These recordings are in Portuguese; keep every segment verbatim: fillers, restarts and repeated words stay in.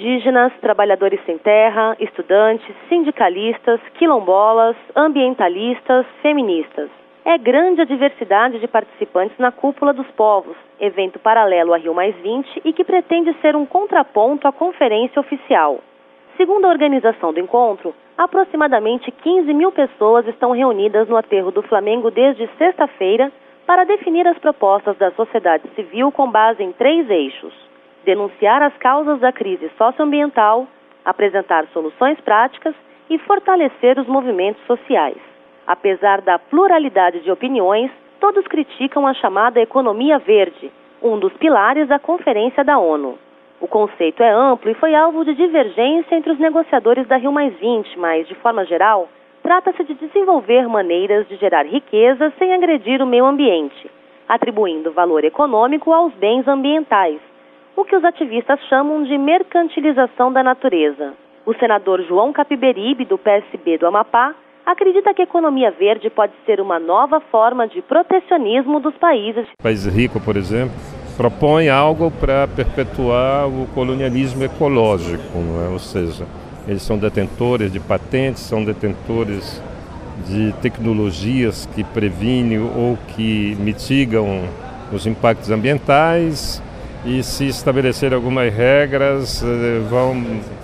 indígenas, trabalhadores sem terra, estudantes, sindicalistas, quilombolas, ambientalistas, feministas. É grande a diversidade de participantes na Cúpula dos Povos, evento paralelo à Rio mais vinte e que pretende ser um contraponto à conferência oficial. Segundo a organização do encontro, aproximadamente quinze mil pessoas estão reunidas no aterro do Flamengo desde sexta-feira para definir as propostas da sociedade civil com base em três eixos: denunciar as causas da crise socioambiental, apresentar soluções práticas e fortalecer os movimentos sociais. Apesar da pluralidade de opiniões, todos criticam a chamada economia verde, um dos pilares da Conferência da ONU. O conceito é amplo e foi alvo de divergência entre os negociadores da Rio mais vinte, mas, de forma geral, trata-se de desenvolver maneiras de gerar riqueza sem agredir o meio ambiente, atribuindo valor econômico aos bens ambientais, o que os ativistas chamam de mercantilização da natureza. O senador João Capiberibe, do P S B do Amapá, acredita que a economia verde pode ser uma nova forma de protecionismo dos países. O país rico, por exemplo, propõe algo para perpetuar o colonialismo ecológico, não é? Ou seja, eles são detentores de patentes, são detentores de tecnologias que previnem ou que mitigam os impactos ambientais e, se estabelecer algumas regras, vão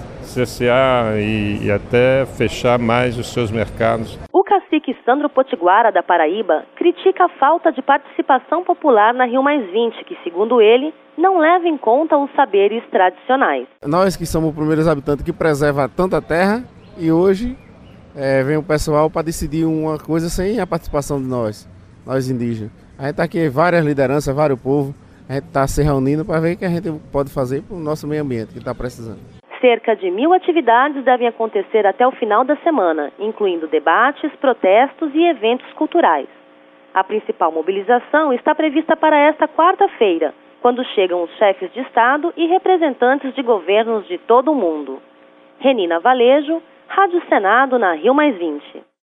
cercear e, e até fechar mais os seus mercados. O cacique Sandro Potiguara, da Paraíba, critica a falta de participação popular na Rio mais vinte, que, segundo ele, não leva em conta os saberes tradicionais. Nós que somos os primeiros habitantes que preservam tanta terra e hoje é, vem o pessoal para decidir uma coisa sem a participação de nós, nós indígenas. A gente está aqui, várias lideranças, vários povos, a gente está se reunindo para ver o que a gente pode fazer para o nosso meio ambiente que está precisando. Cerca de mil atividades devem acontecer até o final da semana, incluindo debates, protestos e eventos culturais. A principal mobilização está prevista para esta quarta-feira, quando chegam os chefes de Estado e representantes de governos de todo o mundo. Renina Valejo, Rádio Senado, na Rio mais vinte.